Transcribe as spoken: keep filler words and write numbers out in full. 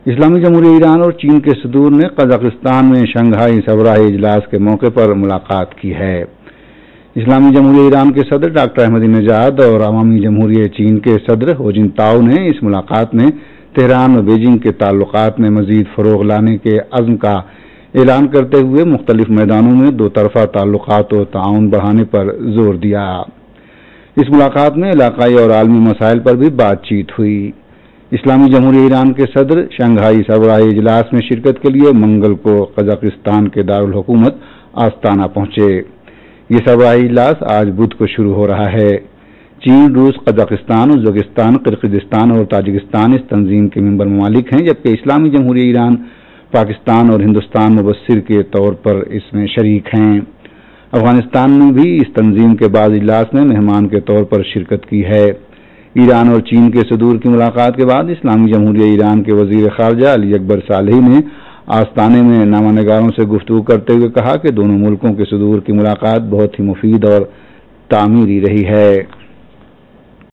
اسلامی جمہوریہ ایران اور چین کے صدور نے قزاقستان میں شنگھائی صبرائی اجلاس کے موقع پر ملاقات کی ہے۔ اسلامی جمہوریہ ایران کے صدر ڈاکٹر احمدی نژاد اور عوامی جمہوریہ چین کے صدر ہو جنتاؤ نے اس ملاقات میں تہران اور بیجنگ کے تعلقات میں مزید فروغ لانے کے عزم کا اعلان کرتے ہوئے مختلف میدانوں میں دو طرفہ تعلقات و تعاون بڑھانے پر زور دیا۔ اس ملاقات میں علاقائی اور عالمی مسائل پر بھی بات چیت ہوئی۔ اسلامی جمہوریہ ایران کے صدر شنگھائی صبرائی اجلاس میں شرکت کے لیے منگل کو قزاقستان کے دارالحکومت آستانہ پہنچے۔ یہ صبرائی اجلاس آج بدھ کو شروع ہو رہا ہے۔ چین، روس، قزاقستان، ازبکستان، قرقیزستان اور تاجکستان اس تنظیم کے ممبر ممالک ہیں، جبکہ اسلامی جمہوریہ ایران، پاکستان اور ہندوستان مبصر کے طور پر اس میں شریک ہیں۔ افغانستان نے بھی اس تنظیم کے بعض اجلاس میں مہمان کے طور پر شرکت کی ہے۔ ایران اور چین کے صدور کی ملاقات کے بعد اسلامی جمہوریہ ایران کے وزیر خارجہ علی اکبر صالحی نے آستانے میں نامہ نگاروں سے گفتگو کرتے ہوئے کہا کہ دونوں ملکوں کے صدور کی ملاقات بہت ہی مفید اور تعمیری رہی ہے۔